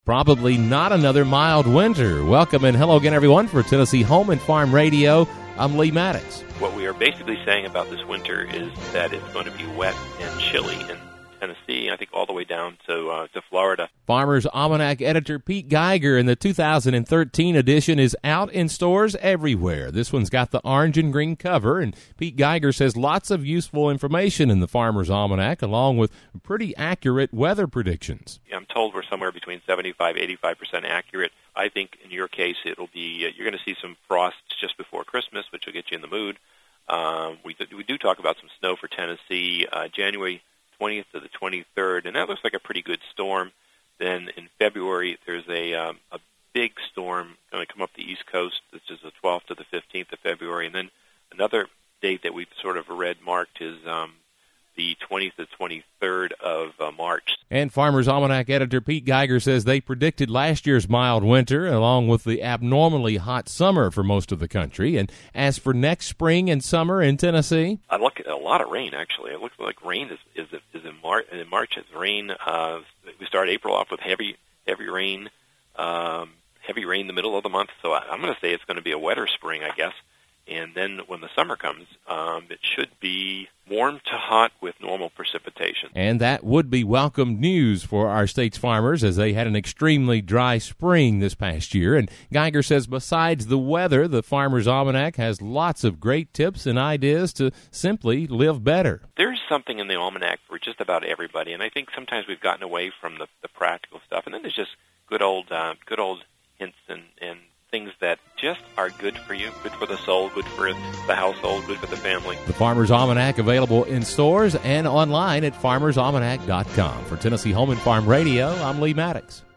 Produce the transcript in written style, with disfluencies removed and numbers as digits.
Probably not another mild winter. Welcome and hello again, everyone, for Tennessee Home and Farm Radio. I'm Lee Maddox. What we are basically saying about this winter is that it's going to be wet and chilly in Tennessee, I think all the way down to Florida. Farmer's Almanac editor Pete Geiger in the 2013 edition is out in stores everywhere. This one's got the orange and green cover, and Pete Geiger says lots of useful information in the Farmer's Almanac, along with pretty accurate weather predictions. I'm told we're somewhere between 75-85% accurate. I think in your case it'll be you're going to see some frosts just before Christmas, which will get you in the mood. We do talk about some snow for Tennessee, January 20th to the 23rd, and that looks like a pretty good storm. Then in February, there's a big storm going to come up the East Coast, which is the 12th to the 15th of February. And then another date that we've sort of read marked is the 20th to 23rd of March. And Farmer's Almanac editor Pete Geiger says they predicted last year's mild winter along with the abnormally hot summer for most of the country. And as for next spring and summer in Tennessee, I look at a lot of rain, actually. It looks like rain is in March. In March, it's rain. We start April off with heavy rain, in the middle of the month. So I'm going to say it's going to be a wetter spring, I guess. And then when the summer comes, it should be warm to hot with normal precipitation. And that would be welcome news for our state's farmers as they had an extremely dry spring this past year. And Geiger says besides the weather, the Farmer's Almanac has lots of great tips and ideas to simply live better. There's something in the Almanac for just about everybody, and I think sometimes we've gotten away from the practical stuff. And then there's just good old hints and things that just are good for you, good for the soul, good for the household, good for the family. The Farmer's Almanac available in stores and online at farmersalmanac.com. For Tennessee Home and Farm Radio, I'm Lee Maddox.